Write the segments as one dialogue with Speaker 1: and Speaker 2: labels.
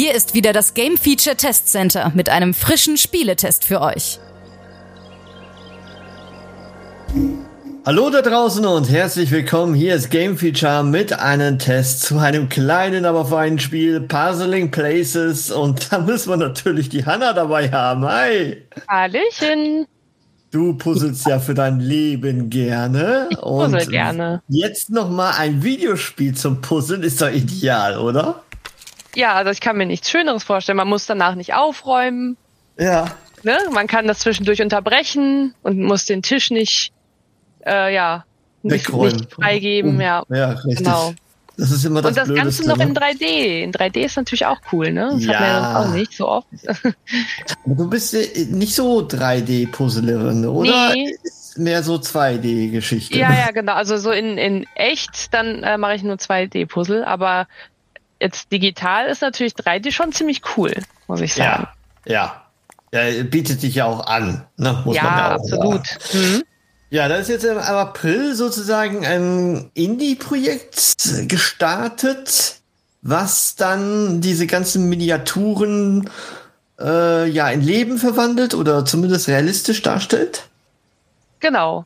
Speaker 1: Hier ist wieder das Game Feature Test Center mit einem frischen Spieletest für euch.
Speaker 2: Hallo da draußen und herzlich willkommen. Hier ist Game Feature mit einem Test zu einem kleinen, aber feinen Spiel, Puzzling Places. Und da müssen wir natürlich die Hanna dabei haben. Hi!
Speaker 3: Hallöchen!
Speaker 2: Du puzzelst ja für dein Leben gerne.
Speaker 3: Ich puzzle gerne.
Speaker 2: Jetzt nochmal ein Videospiel zum Puzzeln ist doch ideal, oder?
Speaker 3: Ja, also ich kann mir nichts Schöneres vorstellen. Man muss danach nicht aufräumen.
Speaker 2: Ja.
Speaker 3: Ne? Man kann das zwischendurch unterbrechen und muss den Tisch nicht, nicht freigeben. Ja,
Speaker 2: richtig.
Speaker 3: Genau.
Speaker 2: Das ist immer das Blödeste.
Speaker 3: Und das Ganze noch in 3D. In 3D ist natürlich auch cool, ne? Das hat man ja auch nicht so oft.
Speaker 2: Du bist nicht so 3D-Puzzlerin, oder?
Speaker 3: Nee.
Speaker 2: Ist mehr so 2D-Geschichte.
Speaker 3: Ja, genau. Also so in echt, dann mache ich nur 2D-Puzzle, aber jetzt digital ist natürlich 3D schon ziemlich cool, muss ich sagen.
Speaker 2: Ja, bietet sich ja auch an, ne? Muss man ja auch
Speaker 3: absolut.
Speaker 2: sagen. Ja, da ist jetzt im April sozusagen ein Indie-Projekt gestartet, was dann diese ganzen Miniaturen in Leben verwandelt oder zumindest realistisch darstellt.
Speaker 3: Genau.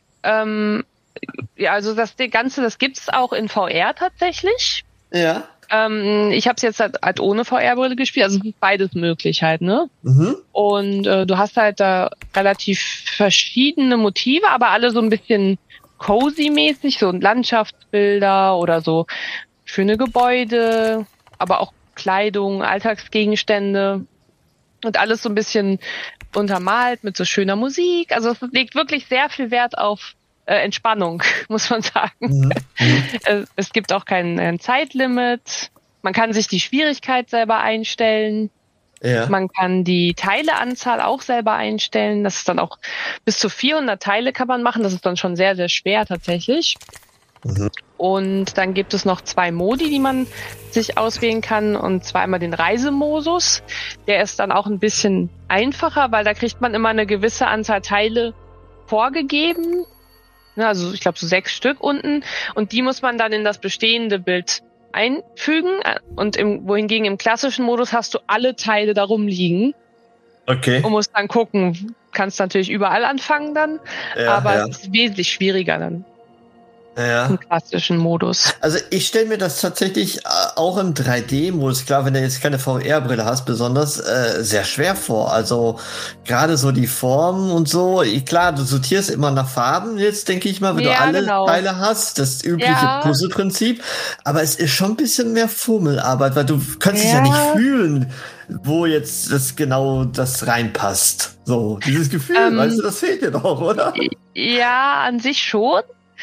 Speaker 3: Also das Ganze, das gibt's auch in VR tatsächlich.
Speaker 2: Ja.
Speaker 3: Ich habe es jetzt halt ohne VR-Brille gespielt, also beides möglich halt, ne?
Speaker 2: Mhm.
Speaker 3: Und du hast halt da relativ verschiedene Motive, aber alle so ein bisschen cozy-mäßig, so Landschaftsbilder oder so schöne Gebäude, aber auch Kleidung, Alltagsgegenstände und alles so ein bisschen untermalt mit so schöner Musik. Also es legt wirklich sehr viel Wert auf Entspannung, muss man sagen. Es gibt auch kein Zeitlimit. Man kann sich die Schwierigkeit selber einstellen.
Speaker 2: Ja.
Speaker 3: Man kann die Teileanzahl auch selber einstellen. Das ist dann auch bis zu 400 Teile kann man machen. Das ist dann schon sehr, sehr schwer tatsächlich.
Speaker 2: Mhm.
Speaker 3: Und dann gibt es noch 2 Modi, die man sich auswählen kann. Und zwar einmal den Reisemodus. Der ist dann auch ein bisschen einfacher, weil da kriegt man immer eine gewisse Anzahl Teile vorgegeben. Also ich glaube so 6 Stück unten und die muss man dann in das bestehende Bild einfügen und wohingegen im klassischen Modus hast du alle Teile da rumliegen.
Speaker 2: Okay.
Speaker 3: Und musst dann gucken, kannst natürlich überall anfangen dann, aber es ist wesentlich schwieriger dann.
Speaker 2: Ja.
Speaker 3: Im klassischen Modus.
Speaker 2: Also ich stelle mir das tatsächlich auch im 3D-Modus, klar, wenn du jetzt keine VR-Brille hast, besonders sehr schwer vor. Also gerade so die Formen und so, klar, du sortierst immer nach Farben jetzt, denke ich mal, wenn du alle Teile hast, das übliche Puzzle-Prinzip. Aber es ist schon ein bisschen mehr Fummelarbeit, weil du kannst dich ja nicht fühlen, wo jetzt das reinpasst. So, dieses Gefühl, weißt du, das fehlt dir doch, oder?
Speaker 3: Ja, an sich schon.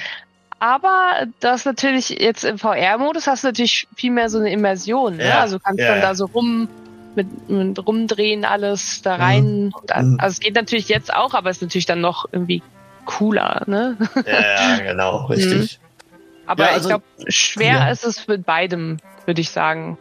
Speaker 3: Aber das natürlich jetzt im VR-Modus hast du natürlich viel mehr so eine Immersion. Ne? Also kannst dann da so mit rumdrehen alles da rein. Also es geht natürlich jetzt auch, aber es ist natürlich dann noch irgendwie cooler. Ne?
Speaker 2: Ja, genau, richtig.
Speaker 3: Aber ich glaube, schwer ist es mit beidem, würde ich sagen.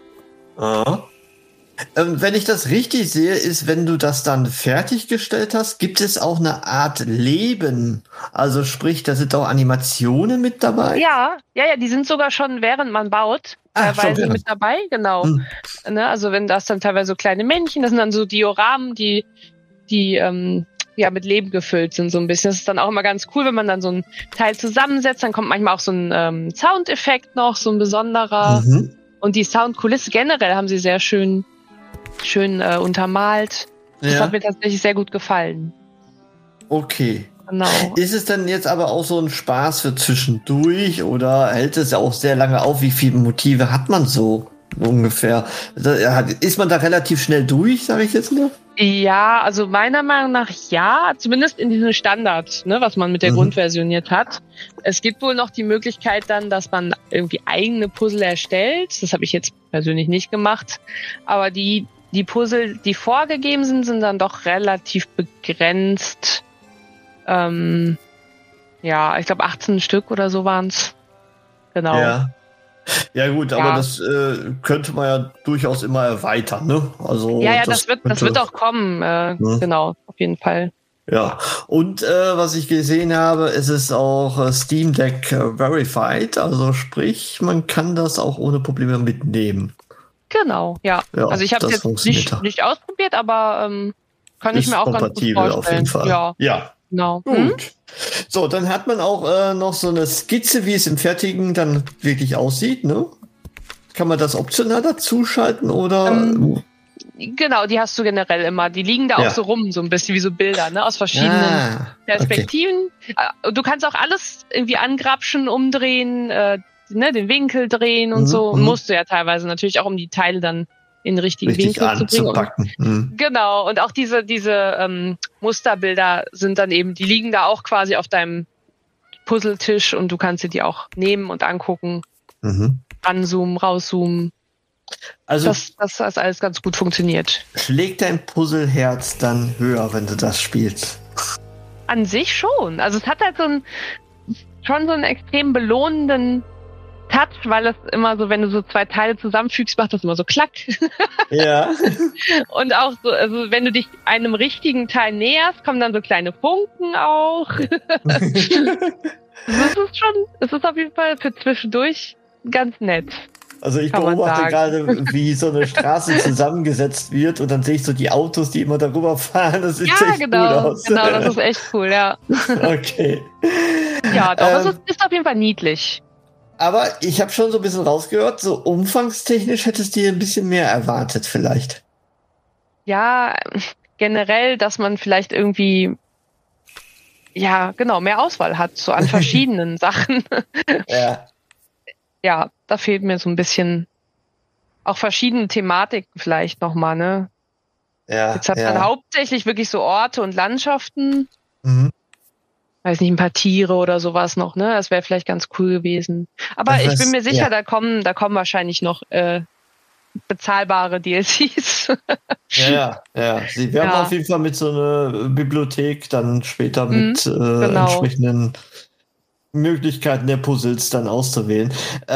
Speaker 2: Wenn ich das richtig sehe, ist, wenn du das dann fertiggestellt hast, gibt es auch eine Art Leben. Also sprich, da sind auch Animationen mit dabei.
Speaker 3: Ja, die sind sogar schon, während man baut, teilweise mit dabei, genau. Ne, also wenn das dann teilweise so kleine Männchen, das sind dann so Dioramen, die mit Leben gefüllt sind so ein bisschen. Das ist dann auch immer ganz cool, wenn man dann so ein Teil zusammensetzt, dann kommt manchmal auch so ein Soundeffekt noch, so ein besonderer. Und die Soundkulisse generell haben sie sehr schön untermalt. Das hat mir tatsächlich sehr gut gefallen.
Speaker 2: Okay.
Speaker 3: Genau.
Speaker 2: Ist es denn jetzt aber auch so ein Spaß für zwischendurch oder hält es ja auch sehr lange auf? Wie viele Motive hat man so ungefähr? Ist man da relativ schnell durch, sage ich jetzt mal?
Speaker 3: Ja, also meiner Meinung nach ja, zumindest in diesem Standard, ne, was man mit der Grundversion jetzt hat. Es gibt wohl noch die Möglichkeit dann, dass man irgendwie eigene Puzzle erstellt. Das habe ich jetzt persönlich nicht gemacht. Aber die Puzzle, die vorgegeben sind dann doch relativ begrenzt. Ich glaube 18 Stück oder so waren's. Genau.
Speaker 2: Ja gut, aber das könnte man ja durchaus immer erweitern, ne? Also
Speaker 3: das wird auch kommen, genau, auf jeden Fall.
Speaker 2: Ja, und was ich gesehen habe, es ist auch Steam Deck verified, also sprich, man kann das auch ohne Probleme mitnehmen.
Speaker 3: Genau, ja. Also ich habe es jetzt nicht ausprobiert, aber kann ich mir auch ganz gut vorstellen.
Speaker 2: Auf jeden Fall. Ja.
Speaker 3: Genau.
Speaker 2: Gut. So, dann hat man auch noch so eine Skizze, wie es im Fertigen dann wirklich aussieht, ne? Kann man das optional dazuschalten oder?
Speaker 3: Genau, die hast du generell immer. Die liegen da auch so rum, so ein bisschen wie so Bilder, ne? Aus verschiedenen Perspektiven. Okay. Du kannst auch alles irgendwie angrapschen, umdrehen, den Winkel drehen und so. Und musst du ja teilweise natürlich auch, um die Teile dann in den richtigen Winkel zu bringen. Genau, und auch diese Musterbilder sind dann eben, die liegen da auch quasi auf deinem Puzzletisch und du kannst dir die auch nehmen und angucken. Ranzoomen, rauszoomen. Also das alles ganz gut funktioniert.
Speaker 2: Schlägt dein Puzzleherz dann höher, wenn du das spielst?
Speaker 3: An sich schon. Also es hat halt schon so einen extrem belohnenden Touch, weil es immer so, wenn du so zwei Teile zusammenfügst, macht das immer so klack. Ja. Und auch so, also wenn du dich einem richtigen Teil näherst, kommen dann so kleine Funken auch. Es ist auf jeden Fall für zwischendurch ganz nett.
Speaker 2: Also ich beobachte gerade, wie so eine Straße zusammengesetzt wird und dann sehe ich so die Autos, die immer darüber fahren. Das sieht echt cool aus.
Speaker 3: Genau, das ist echt cool, ja.
Speaker 2: Okay.
Speaker 3: Ja, doch, es ist auf jeden Fall niedlich.
Speaker 2: Aber ich habe schon so ein bisschen rausgehört, so umfangstechnisch hättest du dir ein bisschen mehr erwartet vielleicht.
Speaker 3: Ja, generell, dass man vielleicht irgendwie, mehr Auswahl hat, so an verschiedenen Sachen. Ja. Ja, da fehlt mir so ein bisschen auch verschiedene Thematiken vielleicht nochmal, ne? Ja. Jetzt hat man hauptsächlich wirklich so Orte und Landschaften. Weiß nicht, ein paar Tiere oder sowas noch, ne? Das wäre vielleicht ganz cool gewesen. Aber ich bin mir sicher, da kommen wahrscheinlich noch bezahlbare DLCs. Ja.
Speaker 2: Sie werden auf jeden Fall mit so einer Bibliothek dann später mit entsprechenden Möglichkeiten der Puzzles dann auszuwählen.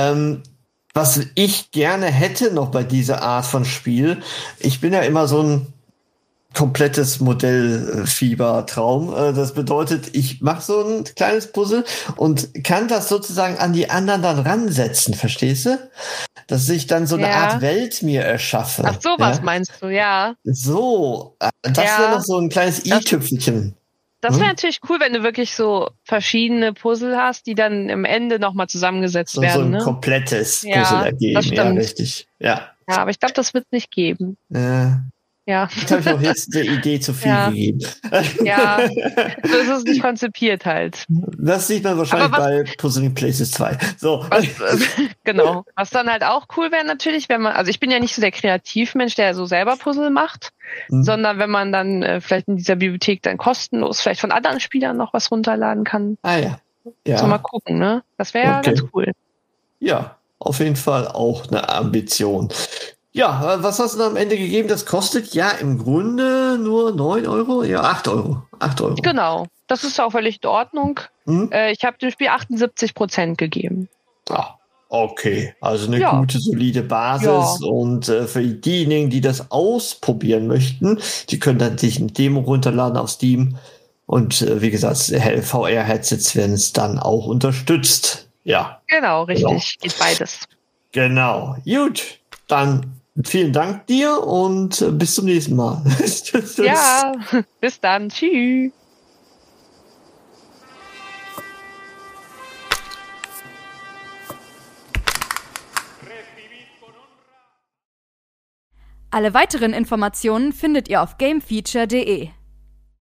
Speaker 2: Was ich gerne hätte noch bei dieser Art von Spiel, ich bin ja immer so ein komplettes Modellfiebertraum. Das bedeutet, ich mache so ein kleines Puzzle und kann das sozusagen an die anderen dann ransetzen, verstehst du? Dass ich dann so eine Art Welt mir erschaffe.
Speaker 3: Ach so, was meinst du, ja.
Speaker 2: So, das wäre noch so ein kleines i-Tüpfelchen.
Speaker 3: Das wäre natürlich cool, wenn du wirklich so verschiedene Puzzle hast, die dann im Ende nochmal zusammengesetzt werden. So
Speaker 2: ein komplettes Puzzle ergeben, ja, richtig. Ja,
Speaker 3: aber ich glaube, das wird es nicht geben. Ja.
Speaker 2: Jetzt habe ich auch jetzt eine Idee zu viel gegeben.
Speaker 3: Ja, so ist es nicht konzipiert halt.
Speaker 2: Das sieht man wahrscheinlich bei Puzzling Places 2. So.
Speaker 3: Genau. Was dann halt auch cool wäre natürlich, wenn man, also ich bin ja nicht so der Kreativmensch, der so selber Puzzle macht, sondern wenn man dann vielleicht in dieser Bibliothek dann kostenlos vielleicht von anderen Spielern noch was runterladen kann.
Speaker 2: Ja.
Speaker 3: So mal gucken, ne? Das wäre ja ganz cool.
Speaker 2: Ja, auf jeden Fall auch eine Ambition. Ja, was hast du am Ende gegeben? Das kostet ja im Grunde nur 9 Euro? Ja, 8 Euro. 8 Euro.
Speaker 3: Genau, das ist auch völlig in Ordnung. Ich habe dem Spiel 78% gegeben.
Speaker 2: Ah, okay. Also eine gute, solide Basis. Und für diejenigen, die das ausprobieren möchten, die können dann sich eine Demo runterladen auf Steam. Und wie gesagt, VR-Headsets werden es dann auch unterstützt. Ja.
Speaker 3: Genau, richtig. Geht beides.
Speaker 2: Genau. Gut, dann vielen Dank dir und bis zum nächsten Mal.
Speaker 3: Ja, bis dann. Tschüss.
Speaker 1: Alle weiteren Informationen findet ihr auf gamefeature.de.